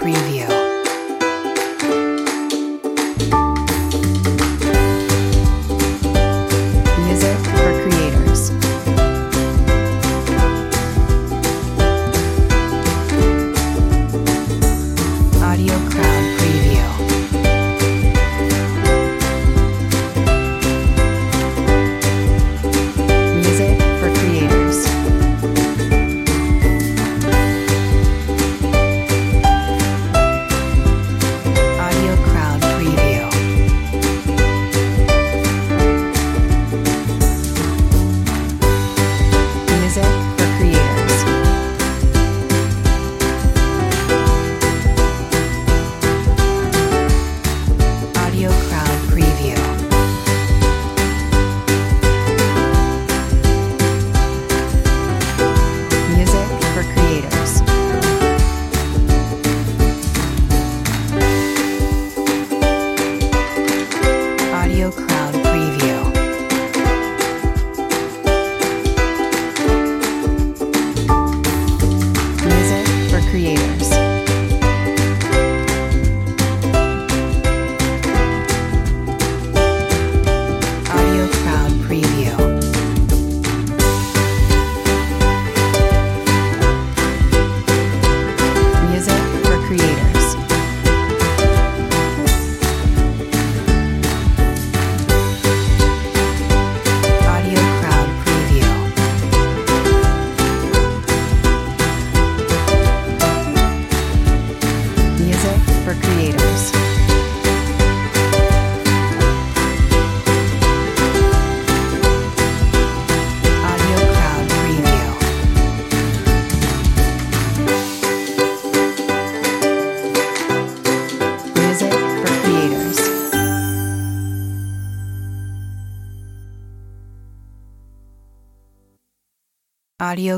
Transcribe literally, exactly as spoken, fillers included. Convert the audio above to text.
preview. Music for creators. Audio Crowd preview. Music for creators. Audio Crowd preview. Music for creators. Audio Crowd preview. Music for creators. Audio Crowd preview. Music for creators. Audio Crowd preview. Music for creators. Audio Crowd preview. Music for creators. Audio Crowd preview. Music for creators. Audio